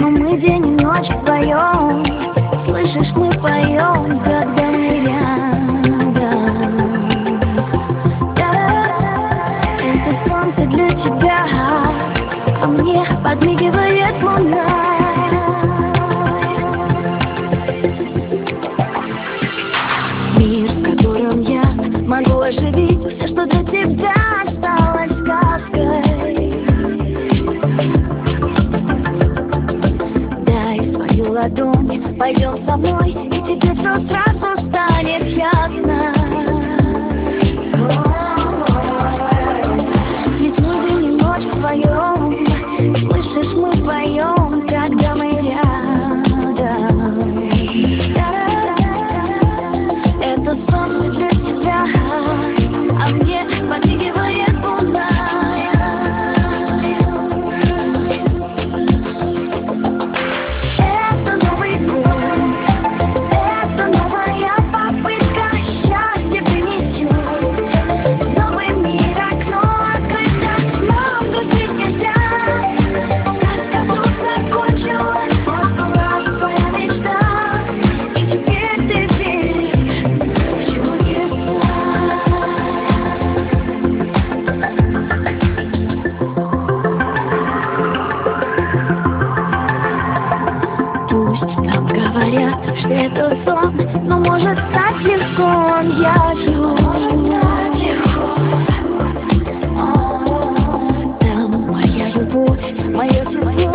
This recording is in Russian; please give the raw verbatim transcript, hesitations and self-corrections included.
но мы день и ночь вдвоем. Слышишь, мы поем, когда мы рядом. Это солнце для тебя, а мне подмигивает луна. Мир, в котором я могу оживить все, что для тебя осталось сказкой. Дай свою ладонь, пойдем со мной, и тебе все сразу станет ясно. Ведь мы день и ночь вдвоем. Слышишь, мы поем, когда мы рядом. Это солнце для тебя, а мне подмигивает луна. Это Новый год, это новая попытка счастья принесет. Новый мир, окно открыто, снова здесь нельзя. Сказка тут закончилась, вот была твоя мечта, и теперь ты веришь в чудеса. Пусть там говорят, что это сон, но может стать легко, я жду. Там моя любовь, мое тепло.